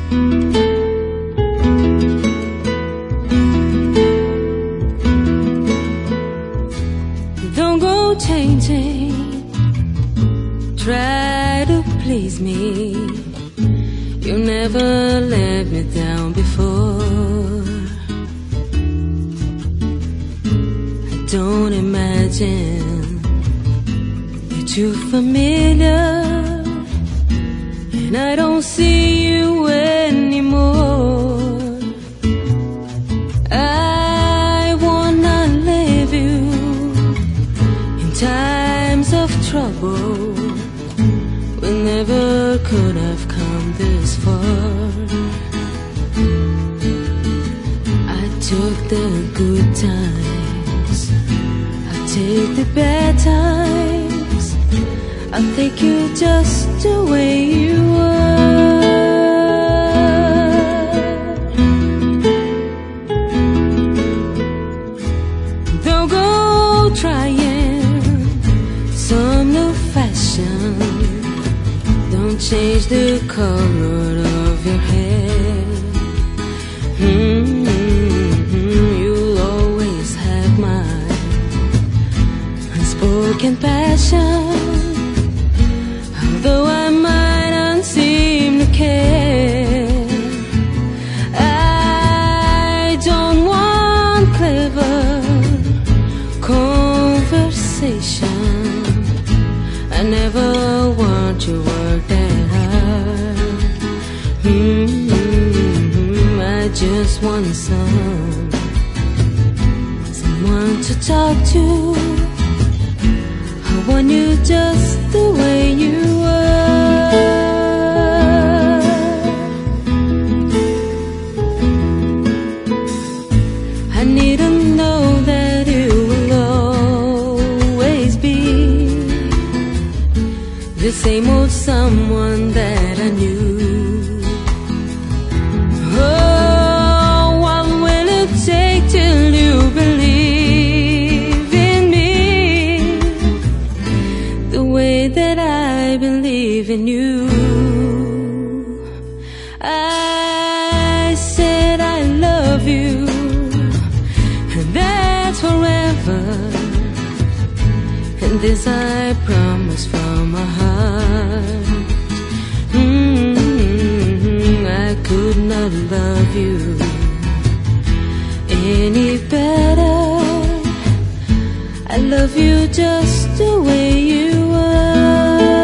Don't go changing, try to please me. You never let me down before. Don't imagine you're too familiar, and I don't see you anymore. I wanna leave you in times of trouble. We never could have come this far. I took the good times, I'll take the bad times. I'll take you just the way you are. Don't go trying some new fashion. Don't change the color of your hair. You'll always have my unspoken passion. Although I might not seem to care, I don't want clever conversation. I never want you work that hard. I just want someone to talk to. I want you just the way you are. I need to know that you will always be the same old someone that I knew. Oh, what will it take till you believe in me the way that I believe in you? I said I love you, and that's forever. And this I promise from my heart. I could not love you any better. I love you just the way you are.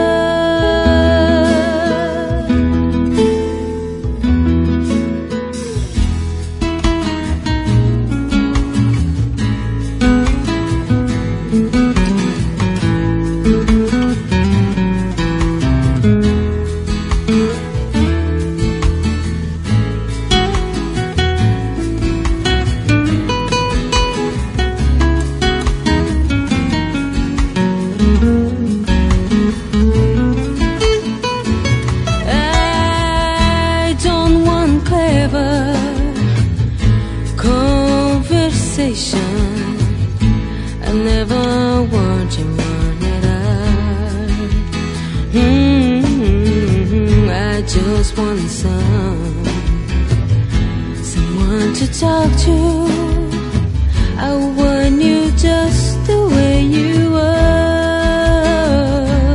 I never want you more than I just want someone to talk to. I want you just the way you are.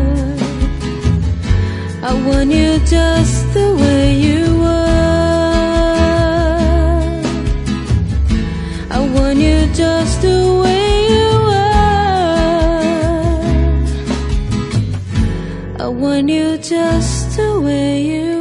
I want you just the way you are. I want you just the way you are. I want you just the way you are.